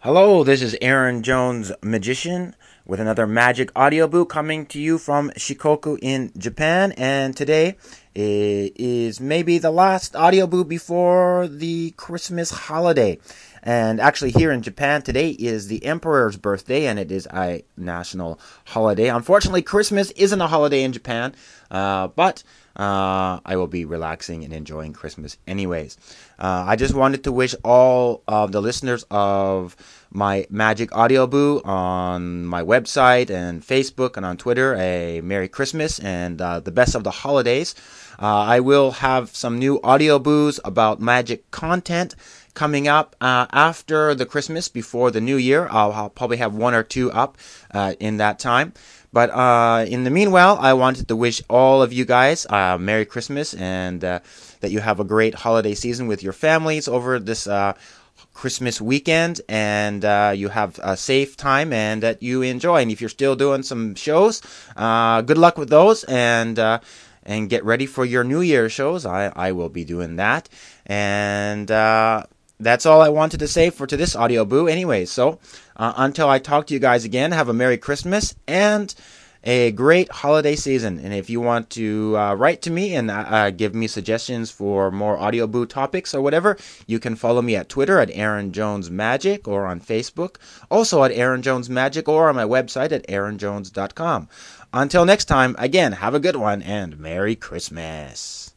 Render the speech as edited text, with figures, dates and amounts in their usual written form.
Hello, this is Aaron Jones, Magician, with another magic audiobook coming to you from Shikoku in Japan. And today is maybe the last audiobook before the Christmas holiday. And actually, here in Japan, today is the Emperor's birthday, and it is a national holiday. Unfortunately, Christmas isn't a holiday in Japan, but I will be relaxing and enjoying Christmas anyways. I just wanted to wish all of the listeners of my Magic Audiobook on my website and Facebook and on Twitter a Merry Christmas and the best of the holidays. I will have some new audiobooks about magic content coming up after the Christmas, before the New Year. I'll probably have one or two up in that time. But in the meanwhile, I wanted to wish all of you guys Merry Christmas and that you have a great holiday season with your families over this Christmas weekend, and you have a safe time and that you enjoy. And if you're still doing some shows, good luck with those, and get ready for your New Year shows. I will be doing that. And that's all I wanted to say to this audiobook anyway. So until I talk to you guys again, have a Merry Christmas and a great holiday season. And if you want to write to me and give me suggestions for more audiobook topics or whatever, you can follow me at Twitter at Aaron Jones Magic, or on Facebook, also at Aaron Jones Magic, or on my website at aaronjones.com. Until next time, again, have a good one and Merry Christmas.